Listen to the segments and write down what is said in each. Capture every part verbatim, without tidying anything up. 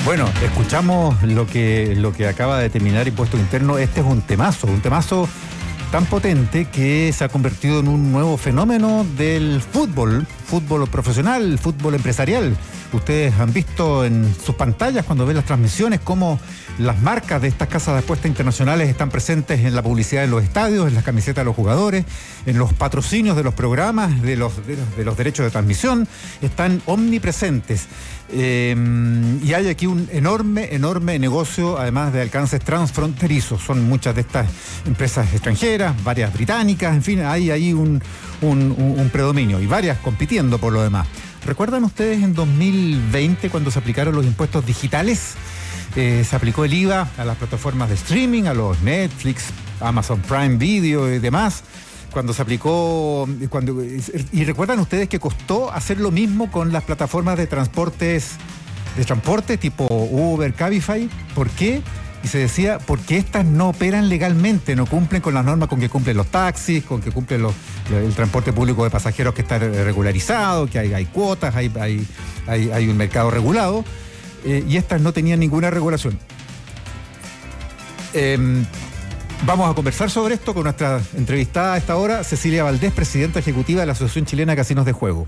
Bueno, escuchamos lo que, lo que acaba de terminar Impuesto Interno. Este es un temazo, un temazo tan potente que se ha convertido en un nuevo fenómeno del fútbol, fútbol profesional, fútbol empresarial. Ustedes han visto en sus pantallas cuando ven las transmisiones cómo las marcas de estas casas de apuestas internacionales están presentes en la publicidad de los estadios, en las camisetas de los jugadores, en los patrocinios de los programas, de los, de los, de los derechos de transmisión, están omnipresentes. Eh, y hay aquí un enorme, enorme negocio, además de alcances transfronterizos. Son muchas de estas empresas extranjeras, varias británicas, en fin, hay ahí un, un, un, un predominio y varias compitiendo por lo demás. ¿Recuerdan ustedes en dos mil veinte cuando se aplicaron los impuestos digitales? Eh, se aplicó el I V A a las plataformas de streaming, a los Netflix, Amazon Prime Video y demás. Cuando se aplicó, cuando y recuerdan ustedes que costó hacer lo mismo con las plataformas de transportes, de transporte tipo Uber, Cabify. ¿Por qué? Y se decía, porque estas no operan legalmente, no cumplen con las normas con que cumplen los taxis, con que cumplen los, el transporte público de pasajeros que está regularizado, que hay, hay cuotas, hay, hay, hay, hay un mercado regulado, eh, y estas no tenían ninguna regulación. Eh, vamos a conversar sobre esto con nuestra entrevistada a esta hora, Cecilia Valdés, presidenta ejecutiva de la Asociación Chilena de Casinos de Juego.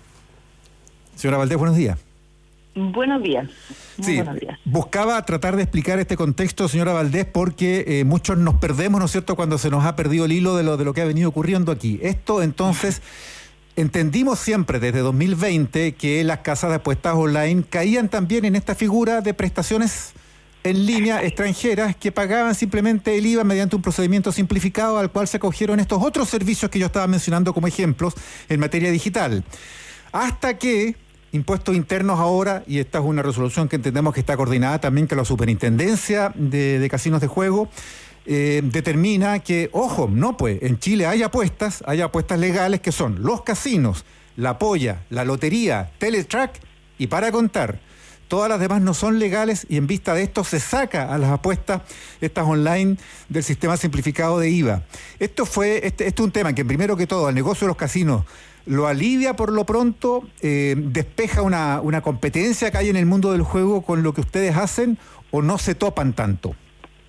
Señora Valdés, buenos días. Buenos días. Muy sí, buenos días. Buscaba tratar de explicar este contexto, señora Valdés, porque eh, muchos nos perdemos, ¿no es cierto?, cuando se nos ha perdido el hilo de lo, de lo que ha venido ocurriendo aquí. Esto, entonces, entendimos siempre desde dos mil veinte que las casas de apuestas online caían también en esta figura de prestaciones en línea extranjeras que pagaban simplemente el I V A mediante un procedimiento simplificado al cual se acogieron estos otros servicios que yo estaba mencionando como ejemplos en materia digital. Hasta que Impuestos Internos ahora, y esta es una resolución que entendemos que está coordinada también con la Superintendencia de, de Casinos de Juego, eh, determina que, ojo, no pues, en Chile hay apuestas, hay apuestas legales que son los casinos, la polla, la lotería, Teletrack y para contar. Todas las demás no son legales y en vista de esto se saca a las apuestas estas online del sistema simplificado de I V A. Esto fue, este, este es un tema que primero que todo el negocio de los casinos lo alivia por lo pronto, eh, despeja una, una competencia que hay en el mundo del juego con lo que ustedes hacen o no se topan tanto.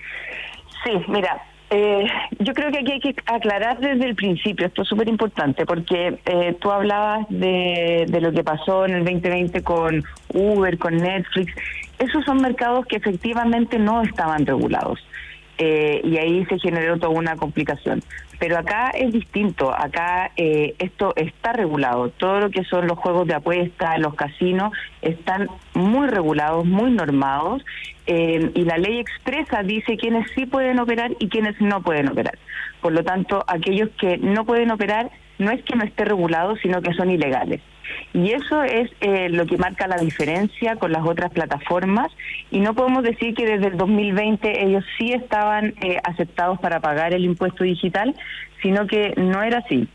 Sí, mira, eh, yo creo que aquí hay que aclarar desde el principio, esto es súper importante, porque eh, tú hablabas de, de lo que pasó en el veinte veinte con Uber, con Netflix. Esos son mercados que efectivamente no estaban regulados. Eh, y ahí se generó toda una complicación. Pero acá es distinto, acá eh, esto está regulado, todo lo que son los juegos de apuesta, los casinos, están muy regulados, muy normados, eh, y la ley expresa dice quiénes sí pueden operar y quiénes no pueden operar. Por lo tanto, aquellos que no pueden operar no es que no esté regulado, sino que son ilegales. Y eso es eh, lo que marca la diferencia con las otras plataformas, y no podemos decir que desde el dos mil veinte ellos sí estaban eh, aceptados para pagar el impuesto digital, sino que no era así.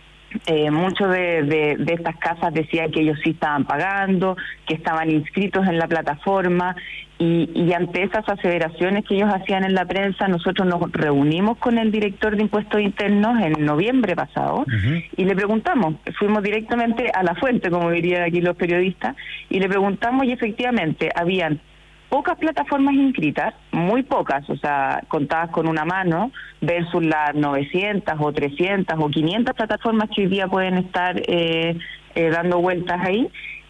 Eh, muchos de, de, de estas casas decían que ellos sí estaban pagando, que estaban inscritos en la plataforma, y, y ante esas aseveraciones que ellos hacían en la prensa, nosotros nos reunimos con el director de Impuestos Internos en noviembre pasado, uh-huh. y le preguntamos, fuimos directamente a la fuente, como dirían aquí los periodistas, y le preguntamos y efectivamente habían pocas plataformas inscritas, muy pocas, o sea, contadas con una mano, versus las novecientas o trescientas o quinientas plataformas que hoy día pueden estar eh, eh, dando vueltas ahí,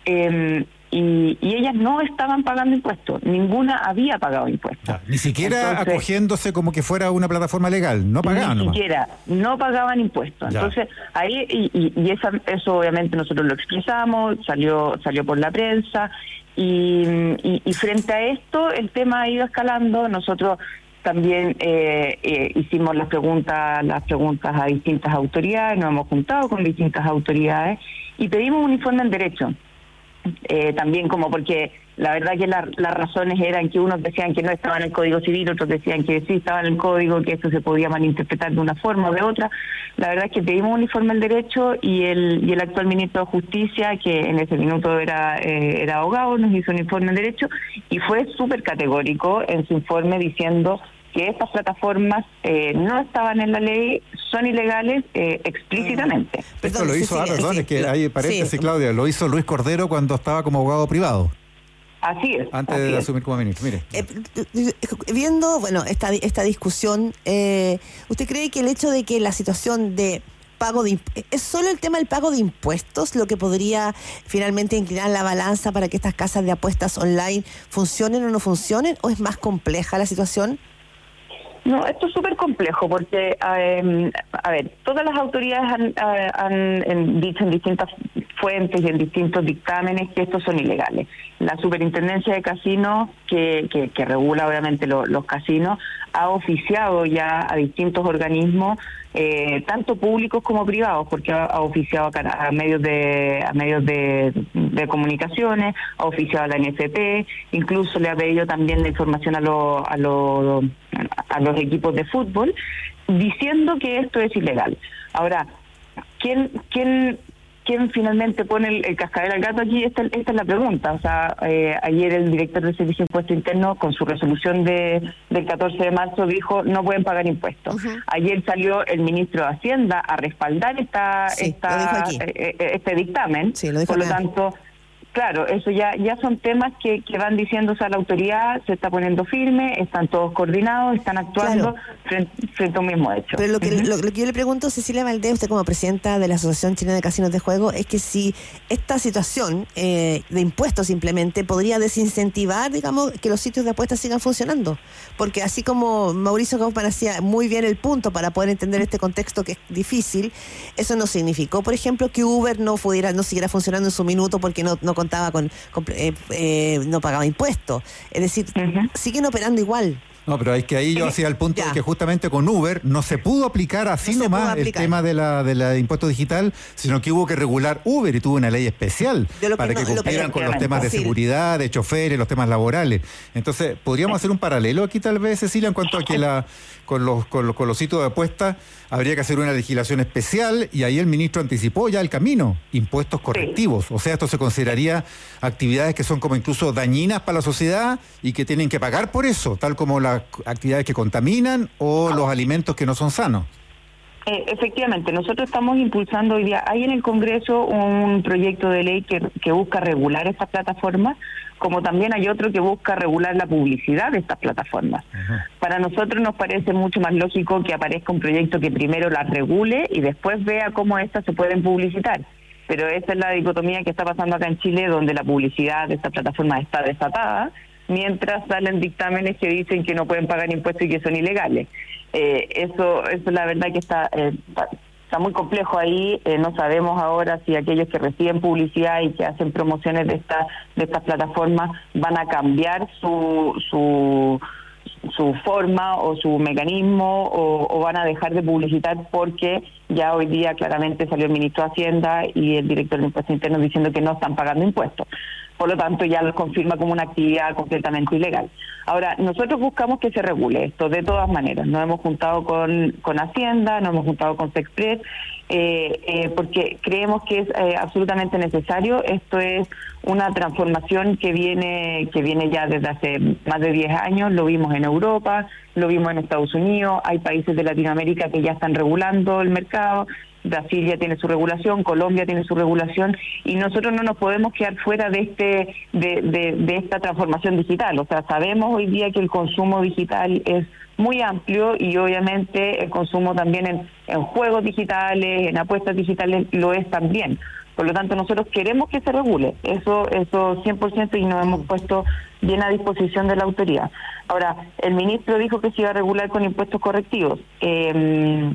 eh, y, y ellas no estaban pagando impuestos, ninguna había pagado impuestos. No, ni siquiera Entonces, acogiéndose como que fuera una plataforma legal, no pagaban. Ni nomás. siquiera, no pagaban impuestos. Ya. Entonces, ahí, y, y, y esa, eso obviamente nosotros lo expresamos, salió, salió por la prensa. Y, y, y frente a esto el tema ha ido escalando. Nosotros también eh, eh, hicimos las preguntas las preguntas a distintas autoridades, nos hemos juntado con distintas autoridades y pedimos un informe en derecho, eh, también como porque la verdad que la, las razones eran que unos decían que no estaba en el Código Civil, otros decían que sí estaba en el Código, que eso se podía malinterpretar de una forma o de otra. La verdad es que pedimos un informe en derecho y el y el actual ministro de Justicia, que en ese minuto era eh, era abogado, nos hizo un informe en derecho y fue súper categórico en su informe diciendo que estas plataformas eh, no estaban en la ley, son ilegales eh, explícitamente. Esto Perdón, lo sí, hizo, sí, ah, perdón, sí, es que lo- hay paréntesis, sí. Claudia, lo hizo Luis Cordero cuando estaba como abogado privado. Así es. Antes así de es. asumir como ministro, mire. Eh, viendo, bueno, esta, esta discusión, eh, ¿usted cree que el hecho de que la situación de pago de es solo el tema del pago de impuestos lo que podría finalmente inclinar la balanza para que estas casas de apuestas online funcionen o no funcionen, o es más compleja la situación? No, esto es súper complejo porque, eh, a ver, todas las autoridades han, han, han dicho en distintas fuentes y en distintos dictámenes que estos son ilegales. La Superintendencia de Casinos, que, que, que regula obviamente lo, los casinos, ha oficiado ya a distintos organismos, eh, tanto públicos como privados, porque ha, ha oficiado a, a medios de a medios de, de comunicaciones, ha oficiado a la N F P, incluso le ha pedido también la información a los a los a los equipos de fútbol, diciendo que esto es ilegal. Ahora, ¿quién quién ¿Quién finalmente pone el, el cascabel al gato aquí? Esta, esta es la pregunta. O sea, eh, ayer el director del Servicio de Impuesto Interno, con su resolución de del catorce de marzo, dijo no pueden pagar impuestos. Uh-huh. Ayer salió el ministro de Hacienda a respaldar esta, sí, esta eh, este dictamen. Sí, lo Por lo tanto, claro, eso ya ya son temas que, que van diciéndose a la autoridad, se está poniendo firme, están todos coordinados, están actuando claro. frente, frente a un mismo hecho. Pero lo que, uh-huh. lo, lo que yo le pregunto, Cecilia Valdés, usted como presidenta de la Asociación Chilena de Casinos de Juego, es que si esta situación eh, de impuestos simplemente podría desincentivar, digamos, que los sitios de apuestas sigan funcionando. Porque así como Mauricio Kaufmann hacía muy bien el punto para poder entender este contexto que es difícil, eso no significó, por ejemplo, que Uber no pudiera, no siguiera funcionando en su minuto porque no, no contaba con, con eh, eh, no pagaba impuestos. Es decir, uh-huh. siguen operando igual. No, pero es que ahí yo hacía el punto ya. de que justamente con Uber no se pudo aplicar así no nomás el tema de la de la impuesto digital, sino que hubo que regular Uber y tuvo una ley especial para que, que no, cumplieran que con los temas de seguridad, de choferes, los temas laborales. Entonces, podríamos hacer un paralelo aquí tal vez, Cecilia, en cuanto a que la con los con los, con los sitios de apuestas habría que hacer una legislación especial, y ahí el ministro anticipó ya el camino, impuestos correctivos. Sí. O sea, esto se consideraría actividades que son como incluso dañinas para la sociedad y que tienen que pagar por eso, tal como las actividades que contaminan o los alimentos que no son sanos. Eh, efectivamente, nosotros estamos impulsando hoy día, hay en el Congreso un proyecto de ley que, que busca regular estas plataformas, como también hay otro que busca regular la publicidad de estas plataformas. Uh-huh. Para nosotros nos parece mucho más lógico que aparezca un proyecto que primero las regule y después vea cómo estas se pueden publicitar. Pero esa es la dicotomía que está pasando acá en Chile, donde la publicidad de estas plataformas está desatada, mientras salen dictámenes que dicen que no pueden pagar impuestos y que son ilegales. Eh, eso, eso es la verdad que está... Eh, Está muy complejo ahí, eh, no sabemos ahora si aquellos que reciben publicidad y que hacen promociones de esta, de estas plataformas van a cambiar su su su forma o su mecanismo o, o van a dejar de publicitar, porque ya hoy día claramente salió el ministro de Hacienda y el director de Impuestos Internos diciendo que no están pagando impuestos. Por lo tanto, ya los confirma como una actividad completamente ilegal. Ahora, nosotros buscamos que se regule esto de todas maneras. Nos hemos juntado con, con Hacienda, nos hemos juntado con Sexpress, eh, eh, porque creemos que es eh, absolutamente necesario. Esto es una transformación que viene que viene ya desde hace más de diez años. Lo vimos en Europa, lo vimos en Estados Unidos, hay países de Latinoamérica que ya están regulando el mercado. Brasil ya tiene su regulación, Colombia tiene su regulación, y nosotros no nos podemos quedar fuera de este de, de, de esta transformación digital. O sea, sabemos hoy día que el consumo digital es muy amplio y obviamente el consumo también en, en juegos digitales, en apuestas digitales lo es también. Por lo tanto, nosotros queremos que se regule, eso eso cien por ciento, y nos hemos puesto bien a disposición de la autoridad. Ahora, el ministro dijo que se iba a regular con impuestos correctivos. Eh,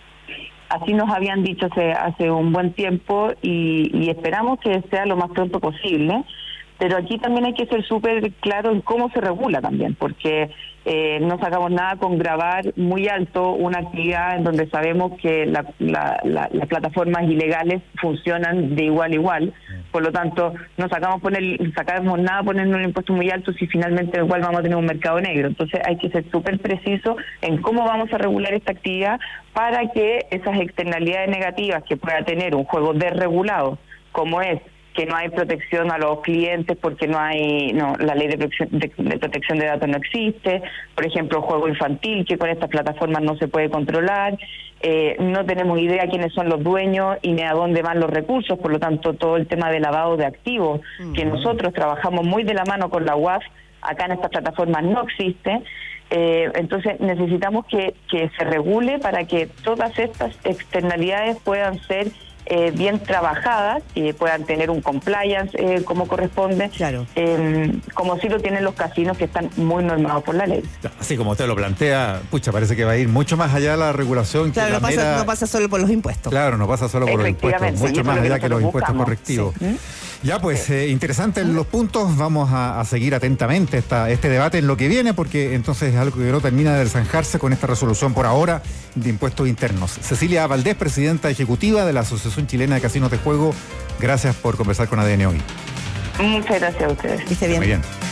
Así nos habían dicho hace, hace un buen tiempo y, y esperamos que sea lo más pronto posible, pero aquí también hay que ser súper claro en cómo se regula también, porque eh, no sacamos nada con grabar muy alto una actividad en donde sabemos que la, la, la, las plataformas ilegales funcionan de igual a igual. Por lo tanto, no sacamos poner, sacamos nada poniendo un impuesto muy alto si finalmente igual vamos a tener un mercado negro. Entonces hay que ser súper preciso en cómo vamos a regular esta actividad para que esas externalidades negativas que pueda tener un juego desregulado, como es que no hay protección a los clientes porque no hay, no, la ley de protección de, de protección de datos no existe, por ejemplo, juego infantil, que con estas plataformas no se puede controlar, eh, no tenemos idea quiénes son los dueños y ni a dónde van los recursos, por lo tanto, todo el tema de lavado de activos, uh-huh. que nosotros trabajamos muy de la mano con la U A F, acá en estas plataformas no existe. Eh, entonces necesitamos que, que se regule para que todas estas externalidades puedan ser eh, bien trabajadas y puedan tener un compliance eh, como corresponde, claro. eh, como sí lo tienen los casinos, que están muy normados por la ley. Así como usted lo plantea, pucha, parece que va a ir mucho más allá de la regulación. Claro, que la no, pasa, mera... no pasa solo por los impuestos. Claro, no pasa solo por los impuestos, mucho más allá que los impuestos buscamos. correctivos. Sí. Ya, pues, eh, interesantes los puntos. Vamos a, a seguir atentamente esta, este debate en lo que viene, porque entonces es algo que no termina de zanjarse con esta resolución por ahora de impuestos internos. Cecilia Valdés, presidenta ejecutiva de la Asociación Chilena de Casinos de Juego, gracias por conversar con A D N hoy. Muchas gracias a ustedes. Esté bien. Muy bien.